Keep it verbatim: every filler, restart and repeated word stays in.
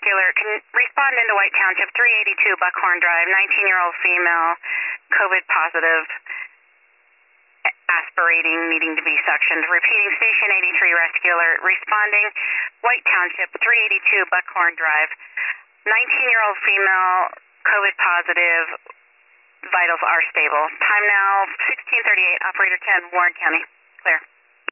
Rescue Alert. Can respond into White Township, three eighty-two Buckhorn Drive, nineteen-year-old female, COVID positive, aspirating, needing to be suctioned. Repeating, Station eighty-three Rescue Alert. Responding, White Township, three eighty-two Buckhorn Drive, nineteen-year-old female, COVID positive, vitals are stable. Time now, sixteen thirty-eight, Operator ten, Warren County. Clear.